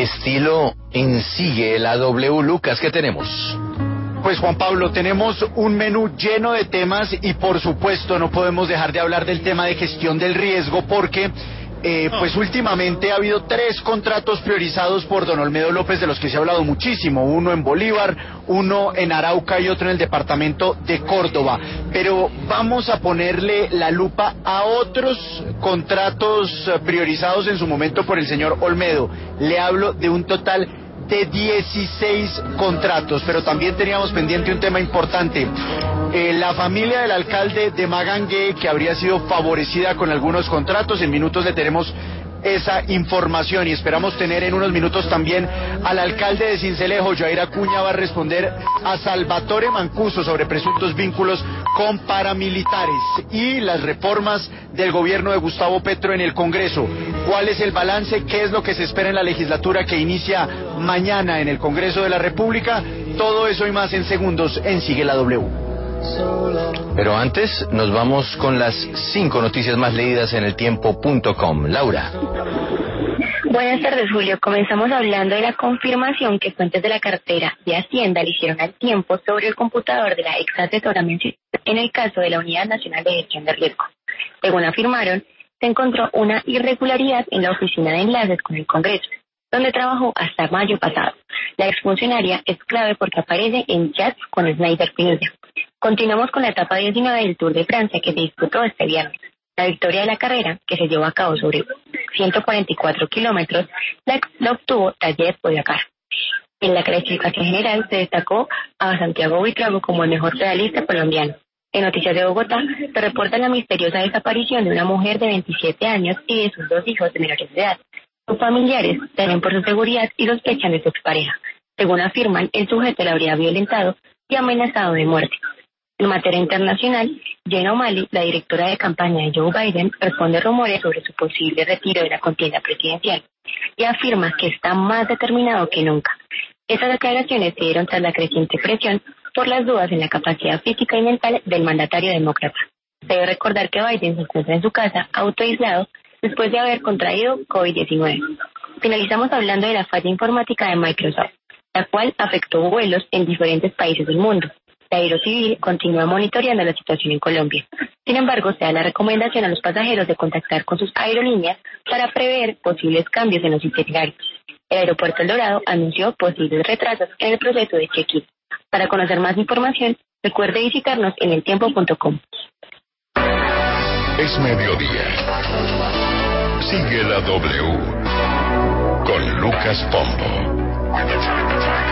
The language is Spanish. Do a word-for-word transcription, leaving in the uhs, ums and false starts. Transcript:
estilo en Sigue la W. Lucas, ¿qué tenemos? Pues Juan Pablo, tenemos un menú lleno de temas y por supuesto no podemos dejar de hablar del tema de gestión del riesgo porque eh, pues últimamente ha habido tres contratos priorizados por don Olmedo López de los que se ha hablado muchísimo, uno en Bolívar, uno en Arauca y otro en el departamento de Córdoba, pero vamos a ponerle la lupa a otros contratos priorizados en su momento por el señor Olmedo. Le hablo de un total de dieciséis contratos, pero también teníamos pendiente un tema importante. Eh, la familia del alcalde de Magangué, que habría sido favorecida con algunos contratos, en minutos le tenemos esa información y esperamos tener en unos minutos también al alcalde de Sincelejo. Jair Acuña va a responder a Salvatore Mancuso sobre presuntos vínculos con paramilitares y las reformas del gobierno de Gustavo Petro en el Congreso. ¿Cuál es el balance? ¿Qué es lo que se espera en la legislatura que inicia mañana en el Congreso de la República? Todo eso y más en segundos en Sigue la W. Pero antes nos vamos con las cinco noticias más leídas en el tiempo punto com. Laura. Buenas tardes, Julio. Comenzamos hablando de la confirmación que fuentes de la cartera de Hacienda le hicieron al Tiempo sobre el computador de la ex asesora mencionada en el caso de la Unidad Nacional de Gestión de Riesgo. Según afirmaron, se encontró una irregularidad en la oficina de enlaces con el Congreso, donde trabajó hasta mayo pasado. La exfuncionaria es clave porque aparece en chats con Snyder Pinilla. Continuamos con la etapa diecinueve del Tour de Francia que se disputó este viernes. La victoria de la carrera, que se llevó a cabo sobre ciento cuarenta y cuatro kilómetros, la, la obtuvo Tadej Pogačar. En la clasificación general se destacó a Santiago Buitrago como el mejor pedalista colombiano. En Noticias de Bogotá se reporta la misteriosa desaparición de una mujer de veintisiete años y de sus dos hijos de menores de edad. Sus familiares temen por su seguridad y sospechan de su expareja. Según afirman, el sujeto la habría violentado y amenazado de muerte. En materia internacional, Jen O'Malley, la directora de campaña de Joe Biden, responde rumores sobre su posible retiro de la contienda presidencial y afirma que está más determinado que nunca. Esas declaraciones se dieron tras la creciente presión por las dudas en la capacidad física y mental del mandatario demócrata. Debe recordar que Biden se encuentra en su casa, autoaislado, después de haber contraído COVID diecinueve. Finalizamos hablando de la falla informática de Microsoft, la cual afectó vuelos en diferentes países del mundo. La Aerocivil continúa monitoreando la situación en Colombia. Sin embargo, se da la recomendación a los pasajeros de contactar con sus aerolíneas para prever posibles cambios en los itinerarios. El aeropuerto El Dorado anunció posibles retrasos en el proceso de check-in. Para conocer más información, recuerde visitarnos en el tiempo punto com. Es mediodía. Sigue la W con Lucas Pombo.